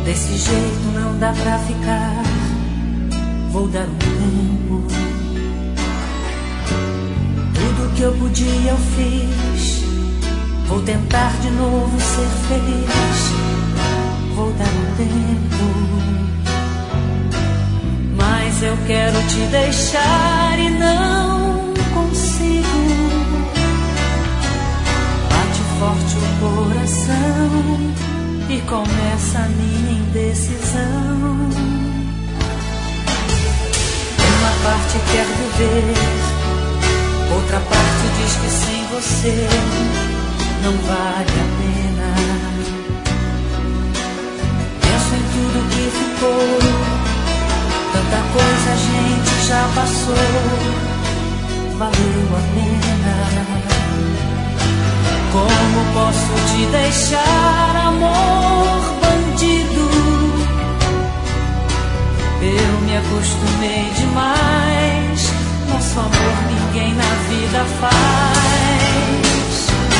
Desse jeito não dá pra ficar. Vou dar um tempo. Tudo que eu podia eu fiz. Vou tentar de novo ser feliz. Vou dar um tempo. Mas eu quero te deixar e não consigo. Bate forte o coração e começa a minha indecisão. Uma parte quer viver, outra parte diz que sem você não vale a pena. Penso em tudo que ficou, tanta coisa a gente já passou, valeu a pena. Como posso te deixar, amor bandido? Eu me acostumei demais. Nosso amor ninguém na vida faz.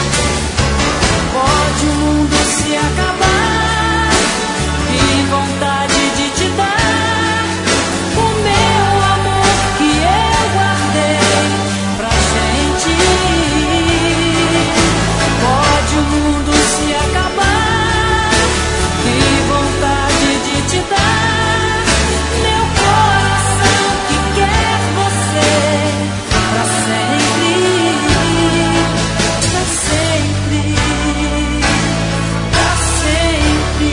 Pode o mundo se acabar, que vontade de te dar o meu amor que eu guardei pra gente. Pode o mundo se acabar, que vontade de te dar meu coração que quer você pra sempre, pra sempre, pra sempre.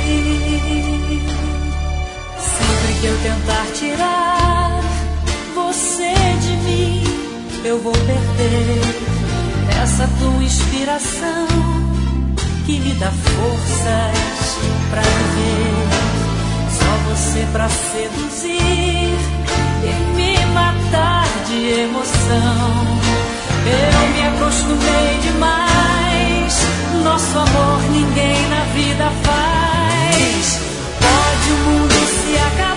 Sempre que eu tentar tirar você de mim, eu vou perder essa tua inspiração que me dá forças pra viver. Só você pra seduzir e me matar de emoção. Eu me acostumei demais. Nosso amor ninguém na vida faz. Pode o mundo se acabar,